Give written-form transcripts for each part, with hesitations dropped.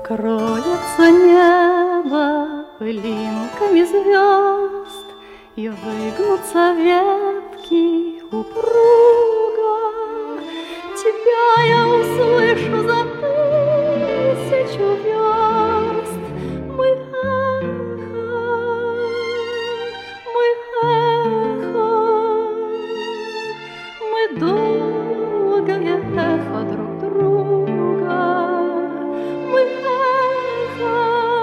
Покроется небо пылинками звезд, и выгнутся ветки упруго. Тебя я услышу за 1000 верст. Мы эхо, мы долгое эхо друг друга. Мы эхо,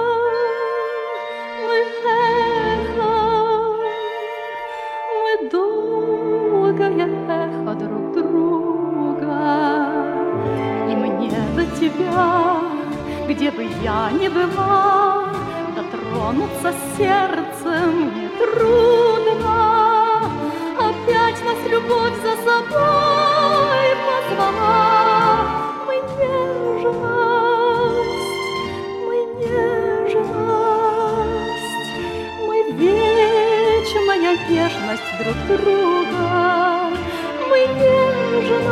мы долгое эхо друг друга. И мне до тебя, где бы я ни была, дотронуться сердцем нетрудно. Опять нас любовь за собой позвала. Мы нежность, мы вечная нежность друг друга. Мы нежность,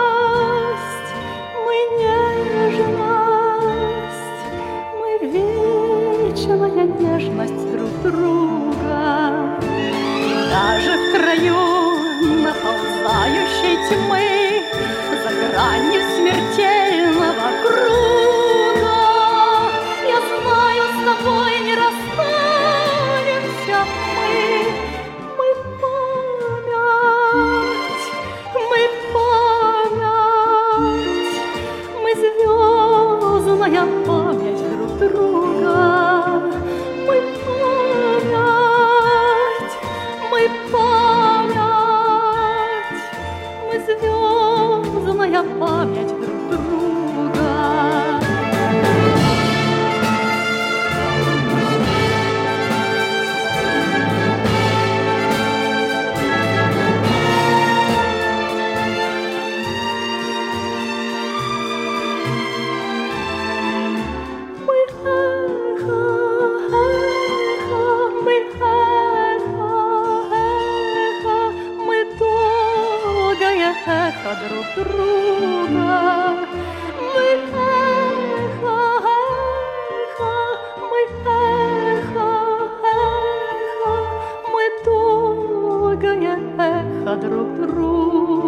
мы вечная нежность друг друга. И даже в краю наползающей тьмы, за гранью смертельного круга, я знаю, с тобой не расстанемся мы. Мы память, мы звездная память друг друга. Мы память, мы звездная память друг друга. Эхо друг друга. Мы эхо, мы долгое эхо друг друга.